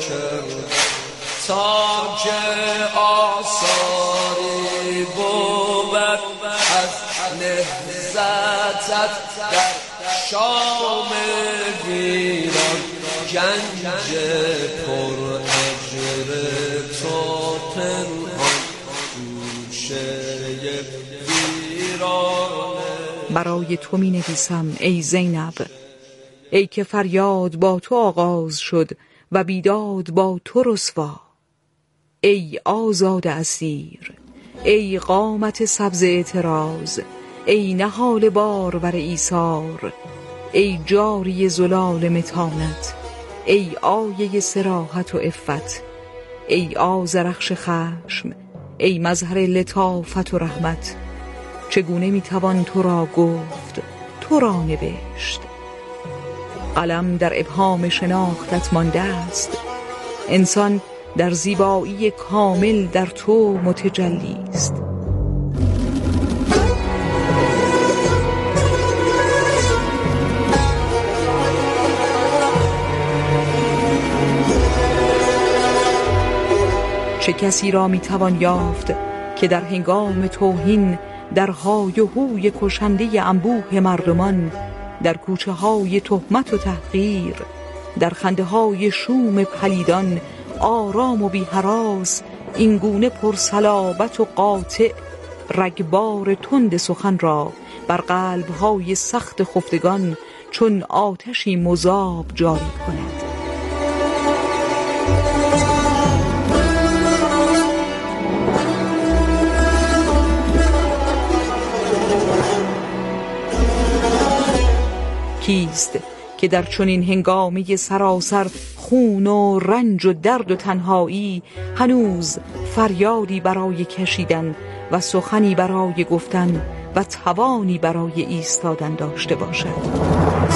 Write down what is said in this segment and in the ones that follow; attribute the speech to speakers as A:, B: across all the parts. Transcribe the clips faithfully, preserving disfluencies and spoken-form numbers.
A: کرد تا که آثاری بود از نهضتت در شام ویران گنج پر اجر تو پنهان گوشه ویرانه.
B: برای تو می نویسم ای زینب، ای که فریاد با تو آغاز شد و بیداد با تو رسوا. ای آزاد اسیر، ای قامت سبز اعتراض، ای نهال بارور ایثار، ای جاری زلال متانت، ای آیه صراحت و عفت، ای آذرخش خشم، ای مظهر لطافت و رحمت. چگونه میتوان تو را گفت، تو را نوشت؟ قلم در ابهام شناختت مانده است، انسان در زیبایی کامل در تو متجلی است. چه کسی را میتوان یافت که در هنگام توهین در های و هوی کشنده انبوه مردمان، در کوچه های تهمت و تحقیر، در خنده های شوم پلیدان آرام و بی هراس این گونه پرصلابت و قاطع رگبار تند سخن را بر قلب های سخت خفتگان چون آتشی مذاب جاری کند؟ کیست که در چنین هنگامه سراسر خون و رنج و درد و تنهایی هنوز فریادی برای کشیدن و سخنی برای گفتن و توانی برای ایستادن داشته باشد؟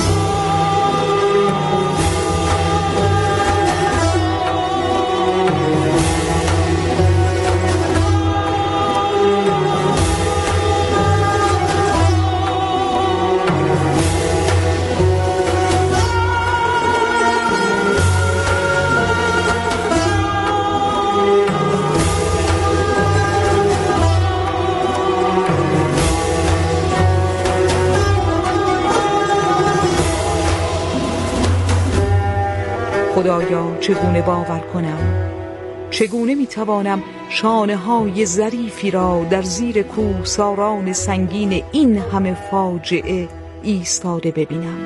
B: خدایا چگونه باور کنم؟ چگونه میتوانم شانه های ظریفی را در زیر کوهساران سنگین این همه فاجعه ایستاده ببینم؟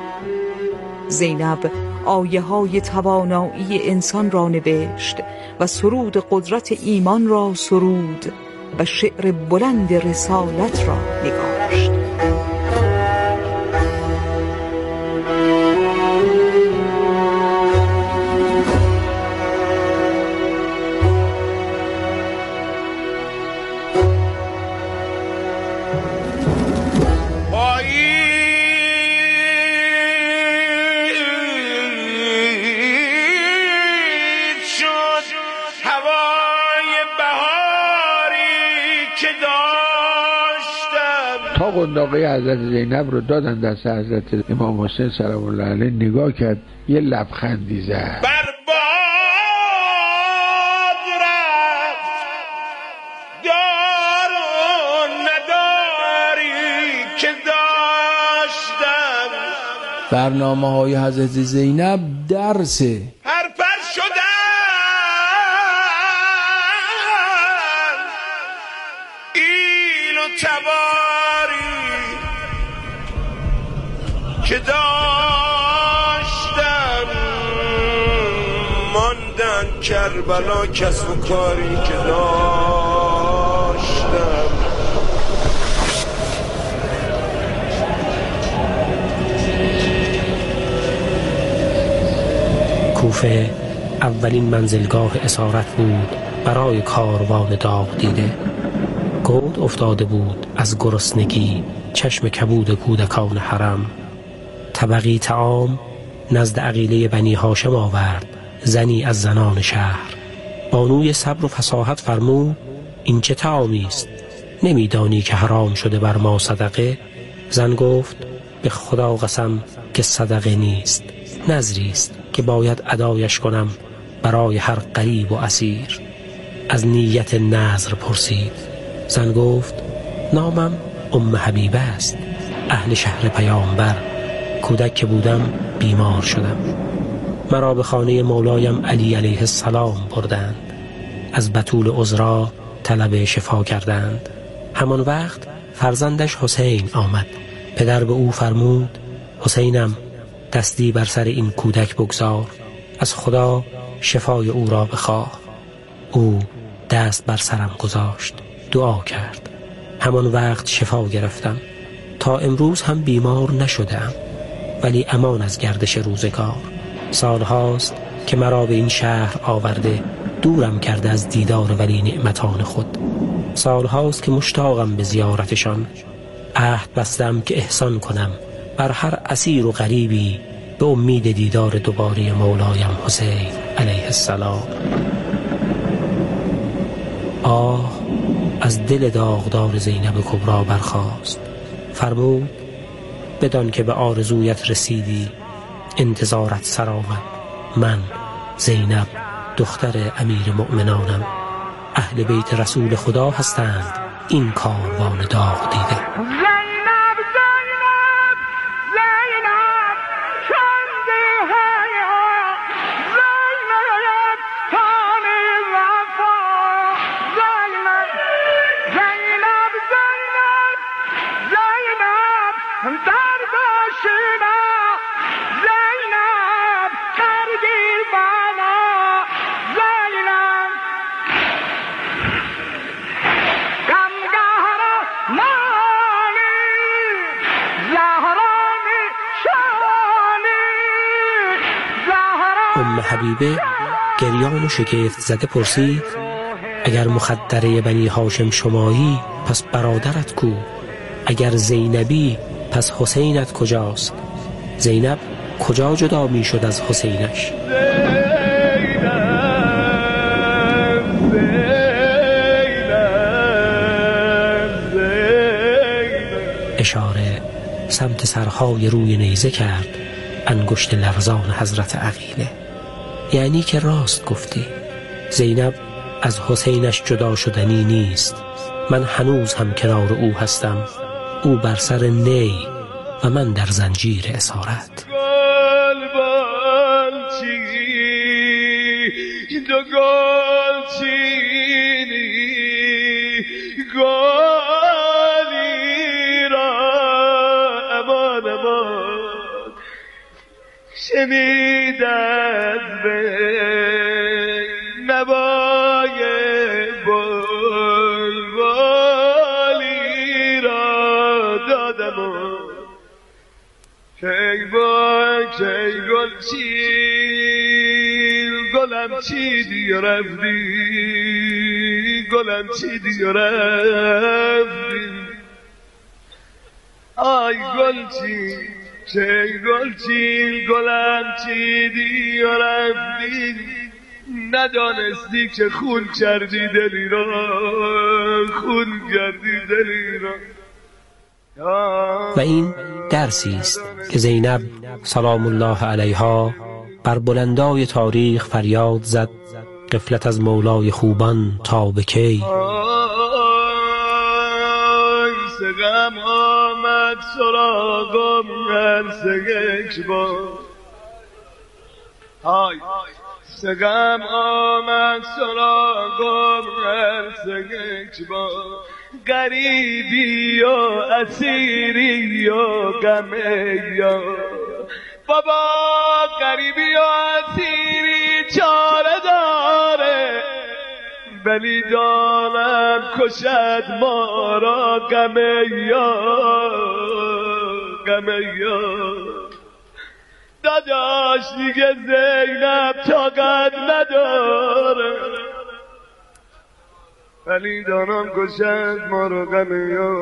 B: زینب آیه های توانایی انسان را نوشت و سرود قدرت ایمان را سرود و شعر بلند رسالت را نگاشت.
C: تا قنداقه حضرت زینب رو دادن دست حضرت امام حسین سلام الله علیه، نگاه کرد، یه لبخندی زد.
D: بر باد رفت دار و نداری که داشتم.
E: برنامه های حضرت زینب درسه.
D: هر پر شدم ایل و تباری که داشتم، ماندن کربلا کسب و کاری که داشتم.
F: کوفه اولین منزلگاه اسارت بود برای کاروان داغ دیده. گود افتاده بود از گرسنگی چشم کبود کودکان حرم. طبقی طعام نزد عقیله بنی هاشم آورد زنی از زنان شهر. بانوی صبر و فصاحت فرمود این چه طعامی است؟ نمیدانی که حرام شده بر ما صدقه؟ زن گفت به خدا قسم که صدقه نیست، نذری است که باید ادایش کنم برای هر غریب و اسیر. از نیت نذر پرسید. زن گفت نامم ام حبیبه است، اهل شهر پیامبر. کودک که بودم بیمار شدم، مرا به خانه مولایم علی علیه السلام بردند. از بتول عذرا طلب شفا کردند. همان وقت فرزندش حسین آمد. پدر به او فرمود حسینم، دستی بر سر این کودک بگذار، از خدا شفای او را بخواه. او دست بر سرم گذاشت، دعا کرد. همان وقت شفا گرفتم. تا امروز هم بیمار نشدم، ولی امان از گردش روزگار. سالهاست که مرا به این شهر آورده، دورم کرده از دیدار ولی نعمتان خود. سالهاست که مشتاقم به زیارتشان. عهد بستم که احسان کنم بر هر اسیر و غریبی، به امید دیدار دوباره مولایم حسین علیه السلام. آه از دل داغدار زینب کبرا برخاست. فرمود بدان که به آرزویت رسیدی، انتظارت سر آمد. من زینب دختر امیر مؤمنانم، اهل بیت رسول خدا هستند این کاروان داغ دیده. ام حبیبه گریان و شگفت زده پرسید اگر مخدره بنی هاشم شمایی پس برادرت کو؟ اگر زینبی پس حسینت کجاست؟ زینب کجا جدا می شد از حسینش؟ اشاره سمت سرهای روی نیزه کرد انگشت لرزان حضرت عقیله. یعنی که راست گفتی، زینب از حسینش جدا شدنی نیست. من هنوز هم کنار او هستم، او بر سر نی و من در زنجیر اسارت.
D: شنیدن به نوای بلبلی را دادم کی با کی گل چید گلم چیدی و رفتی گلم چیدی و رفتی آی گل چید چه گل چید گلم چیدی و رفتی ندانستی که خون کردی دلی را خون کردی دلی را.
F: و این درسی است که زینب سلام الله علیها بر بلندای تاریخ فریاد زد غفلت از مولای خوبان تا به کی؟
D: سگم آمد سراغم هر سگک با های سگم آمد سراغم هر سگک با غریبی و اسیری و غمی یا بابا غریبی و اسیری چاره داره ولی دانم کشد ما را غمیا غمیا داداش دیگه زینب طاقت نداره ولی دانم کشد ما را غمیا.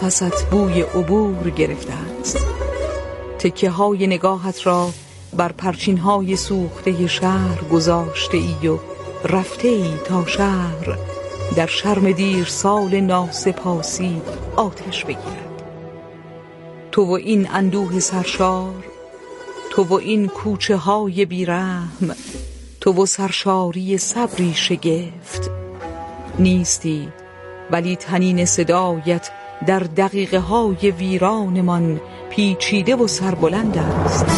B: نفست بوی عبور گرفته است. تکه های نگاهت را بر پرچین های سوخته شهر گذاشته ای و رفته ای تا شهر در شرم دیر سال ناسپاسی آتش بگیرد. تو و این اندوه سرشار، تو و این کوچه های بیرحم، تو و سرشاری صبری شگفت. نیستی ولی طنین صدایت در دقیقه های ویرانمان پیچیده و سربلند است.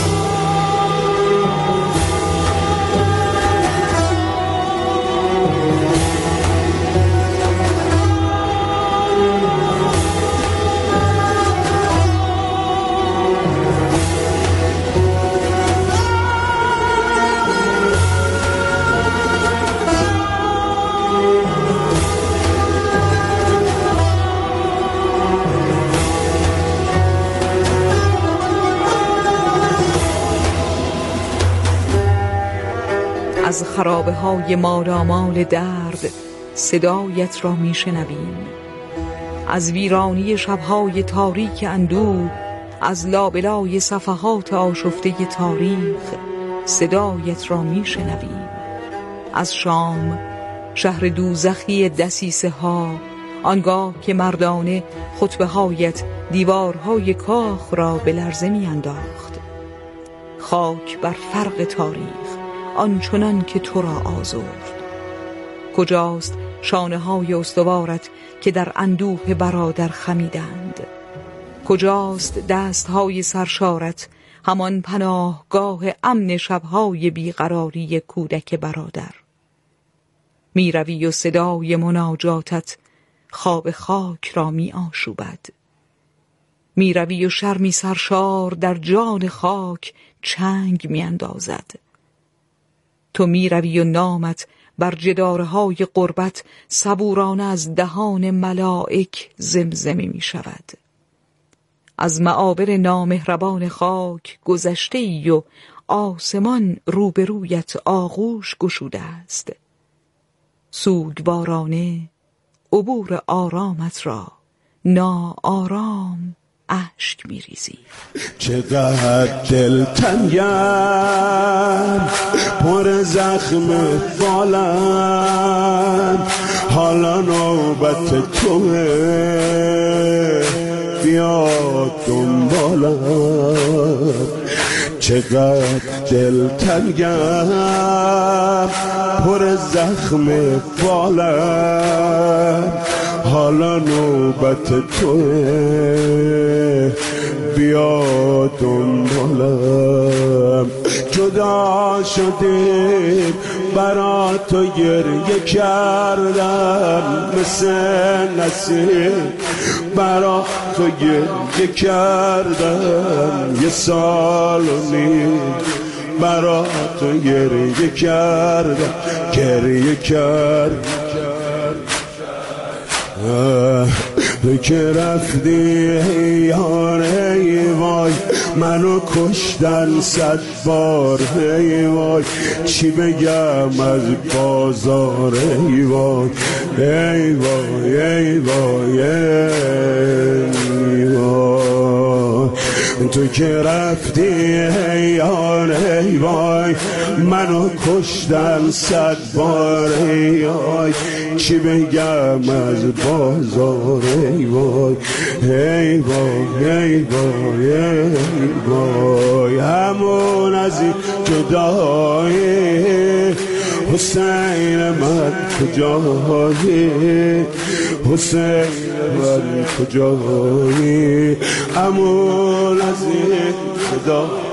B: از خرابه های مالامال درد صدایت را می شنویم. از ویرانی شبهای تاریک اندوه، از لابلای صفحات آشفته تاریخ صدایت را می شنویم. از شام، شهر دوزخی دسیسه ها، آنگاه که مردانه خطبه هایت دیوارهای کاخ را به لرزه می انداخت. خاک بر فرق تاریخ آنچنان که تو را آزرد. کجاست شانه های استوارت که در اندوه برادر خمیدند؟ کجاست دست های سرشارت، همان پناهگاه امن شبهای بیقراری کودک برادر؟ می روی و صدای مناجاتت خواب خاک را می آشوبد. می روی و شرمی سرشار در جان خاک چنگ می اندازد. تو می روی و نامت بر جدارهای قربت صبورانه از دهان ملائک زمزمه می شود. از معابر نامهربان خاک گذشته ای و آسمان روبرویت آغوش گشوده است. سوگوارانه عبور آرامت را ناآرام اشک می ریزی.
G: چقدر دلتنگم، پر زخم بالم، حالا نوبت توه، بیا دنبالم. چقدر دلتنگم، پر زخم بالم، حالا نوبت توه، بیا دنبالم. جدا شدیم برا تو گریه کردم، مثل نسیم برا تو گریه کردم. یه سال و نیم برا تو گریه کردم، گریه کردم. تو که رفتی یار ای وای، منو کشتن صد بار ای وای. چی بگم از بازار ای وای، ای وای ای وای ای وای. تو که رفتی یار ای وای، منو کشتن صد بار ای وای. چی بگم از بازار ای وای، ای وای ای وای ای وای. همون از این جدایی حسین من کجایی، حسین من کجایی. همون از این جدایی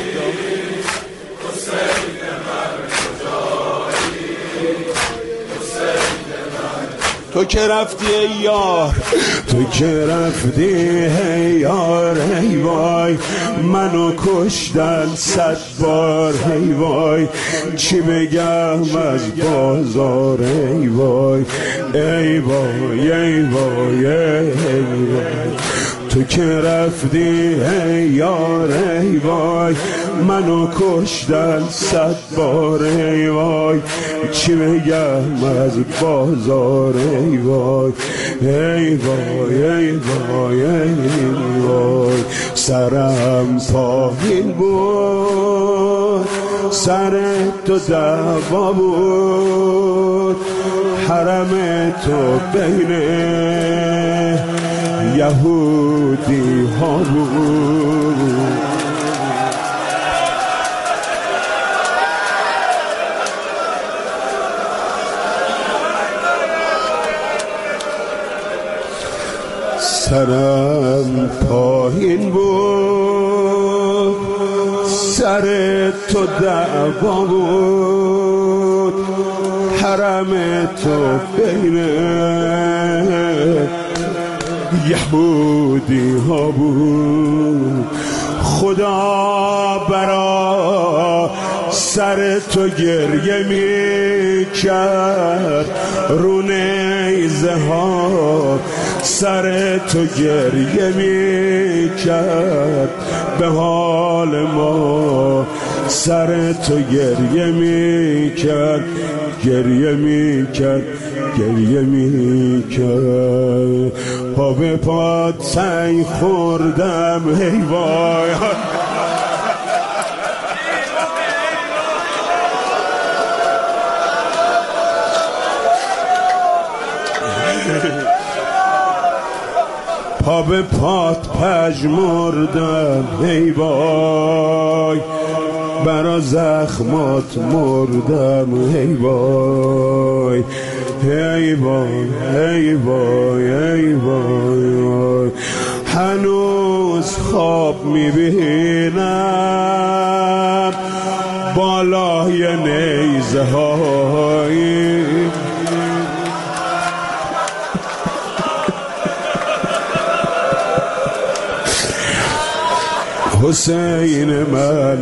G: تو که رفتی ای یار، تو که رفتی ای یار ای وای. منو کشتن صد بار ای وای. چی بگم از بازار ای وای، ای وای ای وای ای وای. تو که رفتی ای یار ای وای، منو کشتن صد بار ای وای چی بگم از بازار ای وای ای وای ای وای ای وای سرم پایین بود سر تو دعوا بود حرم تو بین یهودی ها بود سرم پایین بود سر تو دعوا بود حرم تو بین یهودی ها بود خدا برا سر تو گریه می کرد رو نیزه ها سر تو گریه می کرد به حال ما سر تو گریه می کرد گریه می کرد گریه می کرد پا به پات سنگ خوردم ای وای پا به پات پژمردم ای وای برا زخمات مردم ای وای ای وای ای وای ای وای هنوز خواب میبینم بالای نیزه های حسین من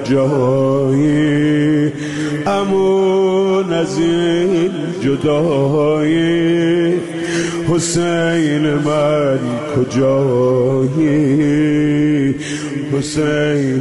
G: کجایی امون از این جدایی حسین من کجایی حسین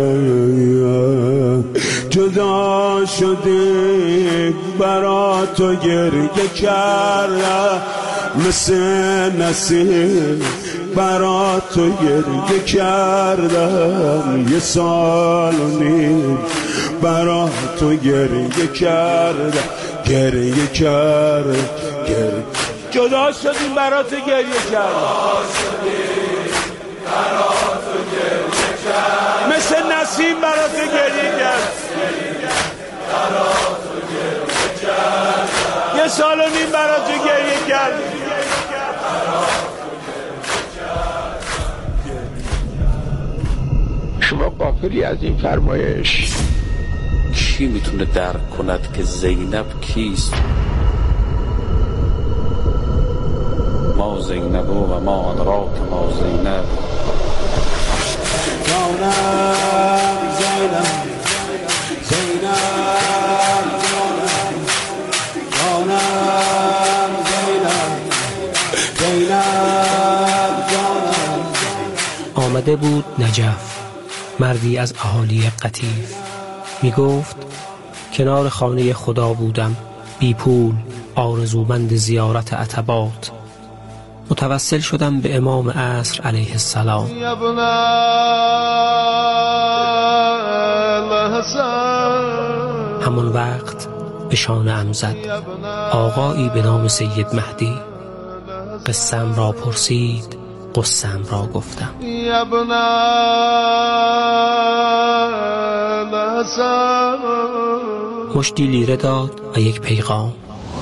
G: من جدا شدی برا تو گریه کردم مثل نسیم برا تو گریه کردم یه سال و نیم برا تو گریه کردم گریه کردم گریه جدا شدیم برا تو گریه کردم مثل نسیم برا تو گریه کردم یه سال و نیم برا تو گریه کردم
C: شما غافلی از این فرمایش
H: کی میتونه درک کند که زینب کیست ما زینب و ما ادراک ما زینب
G: جانم زینب زینب جانم زینب زینب جانم
F: آمده بود نجف مردی از اهالی قطیف می گفت کنار خانه خدا بودم بی پول آرزومند زیارت عتبات متوسل شدم به امام عصر علیه السلام همون وقت به شانه‌ام زد آقایی به نام سید مهدی قصه‌ام را پرسید قصه‌ام را گفتم مشتی لیره داد و یک پیغام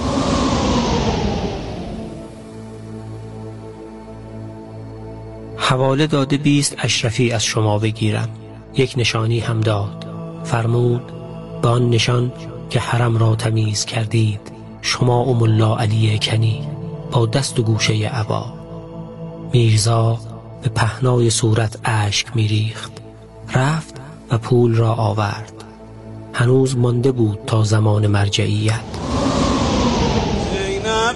F: حواله داده بیست اشرفی از شما بگیرم یک نشانی هم داد فرمود به آن نشان که حرم را تمیز کردید شما ام الله علی کنی با دست و گوشه عبا میرزا به پهنای صورت اشک میریخت رفت و پول را آورد هنوز مانده بود تا زمان مرجعیت
G: زینب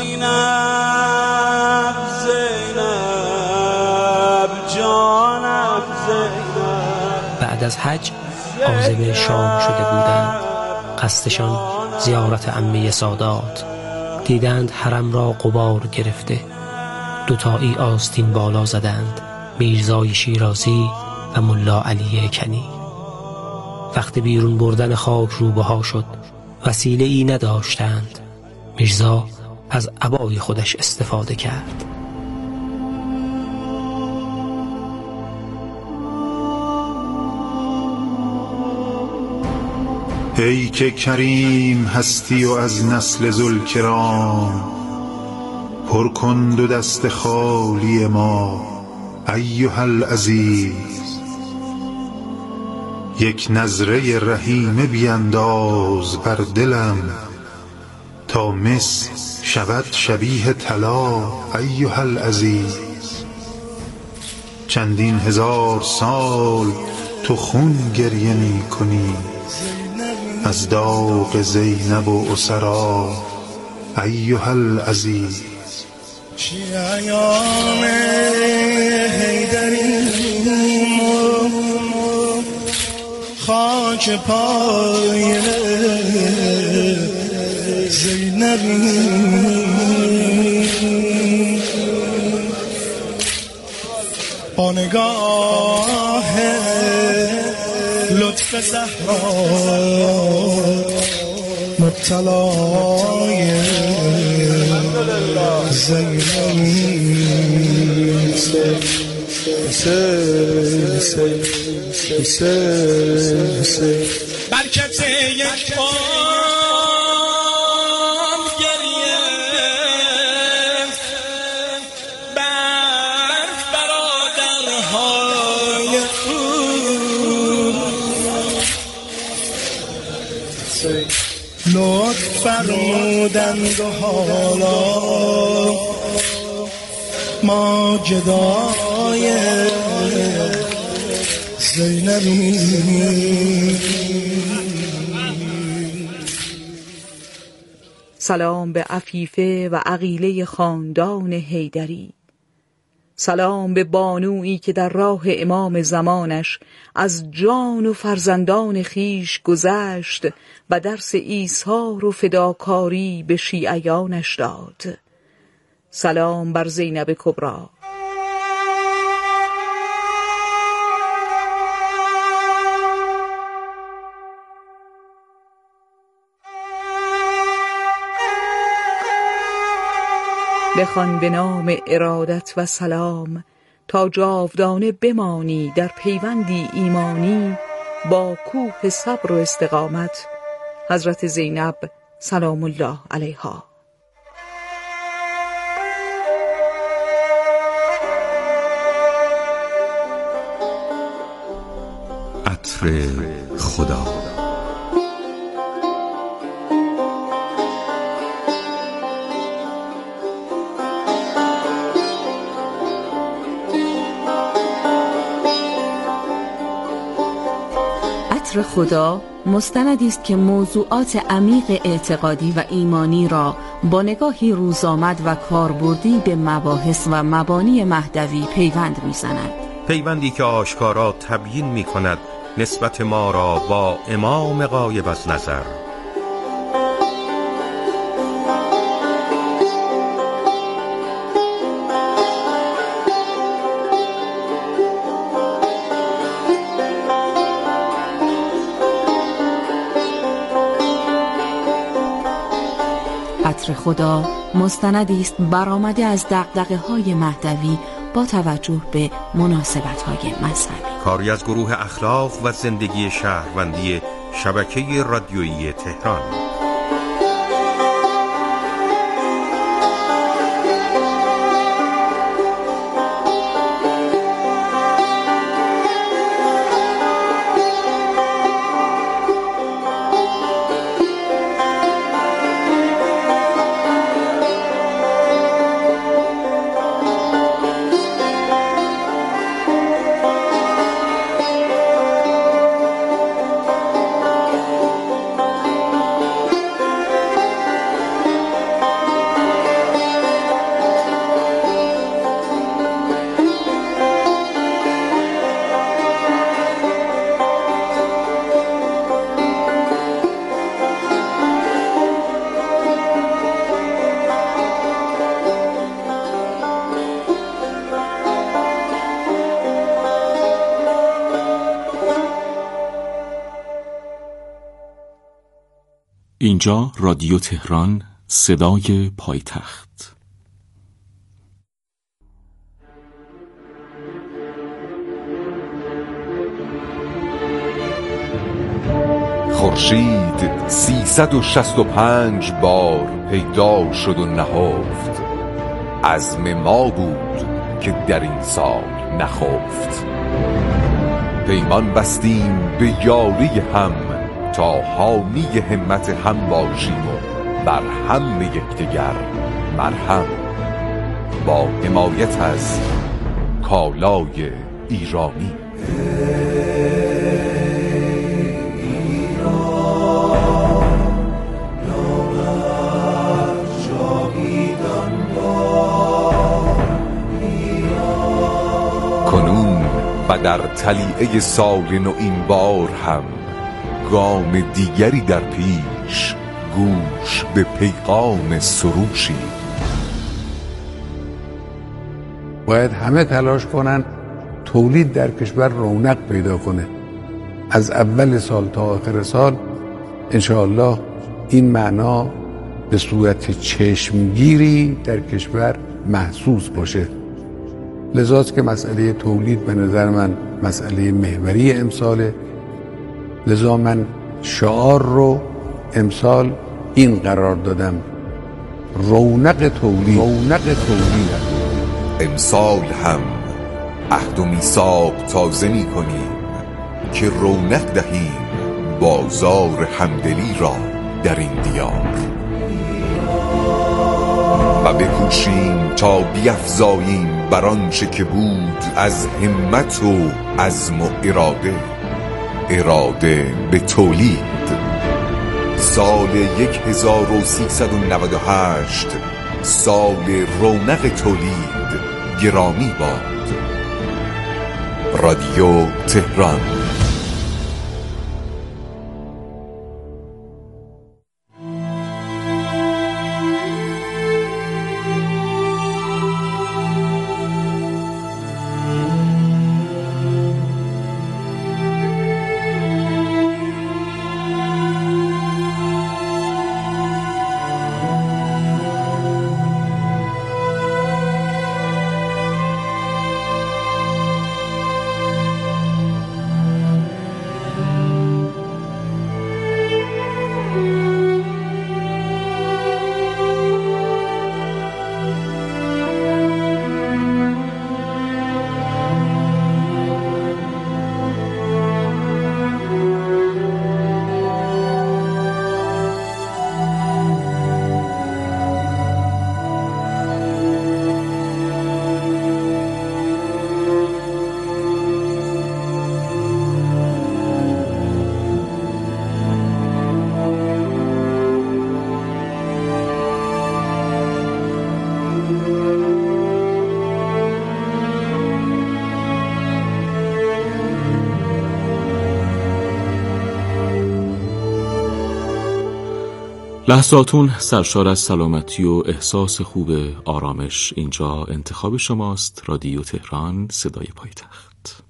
G: زینب زینب جانم زینب
F: بعد بعد از حج عازم شام شده بودند. قصدشان زیارت عمه سادات. دیدند حرم را غبار گرفته. دوتایی آستین بالا زدند، میرزای شیرازی و ملا علی کنی. وقت بیرون بردن خاک روبها شد. وسیله ای نداشتند. میرزا از عبای خودش استفاده کرد.
I: ای که کریم هستی و از نسل ذوالکرام، پر کن دو دست خالی ما ایها العزیز. یک نظره رحیمه بینداز بر دلم، تا مس شود شبیه طلا ایها العزیز. چندین هزار سال تو خون گریه می کنی از داغ زینب و اسرا ایها العزیز.
J: ایام حیدری خاک پای زینبی، با نگاه لطف زهرا مبتلای زینبی. برکت یک بام گریه بر برادرهای خود، لطف فرمودند و حالا ما جدای زینبی.
B: سلام به عفیفه و عقیله خاندان حیدری. سلام به بانویی که در راه امام زمانش از جان و فرزندان خیش گذشت و درس ایثار و فداکاری به شیعیانش داد. سلام بر زینب کبری. بخوان به نام ارادت و سلام، تا جاودانه بمانی در پیوندی ایمانی با کوه صبر و استقامت. حضرت زینب سلام الله علیها.
K: عطر خدا.
L: عطر خدا مستندی است که موضوعات عمیق اعتقادی و ایمانی را با نگاهی روزآمد و کاربردی به مباحث و مبانی مهدوی پیوند می‌زند.
M: پیوندی که آشکارا تبیین می‌کند نسبت ما را با امام غایب از نظر.
L: عطر خدا مستندی است برآمده از دغدغه‌های مهدوی با توجه به مناسبت‌های مذهبی.
M: کاری از گروه اخلاق و زندگی شهروندی شبکه رادیویی تهران.
K: اینجا رادیو تهران، صدای پایتخت.
N: خورشید سیصد و شصت و پنج بار پیدا شد و نهفت، عزم ما بود که در این سال نخفت. پیمان بستیم به یاری هم تا حامی همت هم باشیم و بر هم یکدیگر مرهم، با حمایت از کالای ایرانی. کنون و در طلیعه سال نو این بار هم گام دیگری در پیش، گوش به پیغام سروشی.
C: باید همه تلاش کنن تولید در کشور رونق پیدا کنه. از اول سال تا آخر سال انشاءالله این معنا به صورت چشمگیری در کشور محسوس باشه. لذاست که مسئله تولید به نظر من مسئله محوری امساله. لذا من شعار رو امسال این قرار دادم: رونق تولید. رونق تولید
N: امسال هم عهد و میثاق تازه می کنیم که رونق دهیم بازار همدلی را در این دیار، و بکوشیم تا بیفزاییم بر آنچه که بود از همت و عزم و اراده، اراده به تولید. سال یک هزار و سیصد و نود و هشت سال رونق تولید گرامی باد. رادیو تهران.
K: لحظاتون سرشار از سلامتی و احساس خوب آرامش. اینجا انتخاب شماست. رادیو تهران، صدای پایتخت.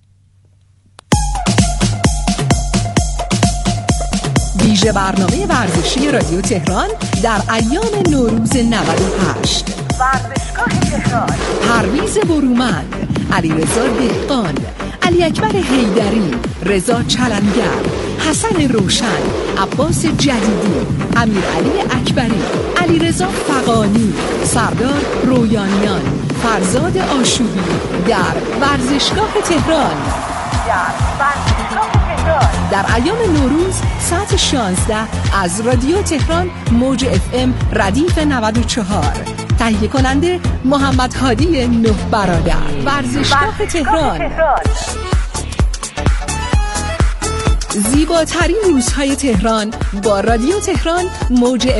O: ویژه برنامه ورزشی رادیو تهران در ایام نوروز نود و هشت. ورزشگاه تهران. پرویز برومند، علیرضا دهقان، علی اکبر حیدری، رضا چلنگر، حسن روشن، عباس جدیدی، امیرعلی اکبری، علیرضا فغانی، سردار رویانیان، فرزاد آشوبی در ورزشگاه تهران. در ورزشگاه تهران در ایام نوروز ساعت شانزده از رادیو تهران موج اف ام ردیف نود و چهار. تهیه کننده محمد هادی نه برادر. ورزشگاه تهران. زیباترین روزهای تهران با رادیو تهران موج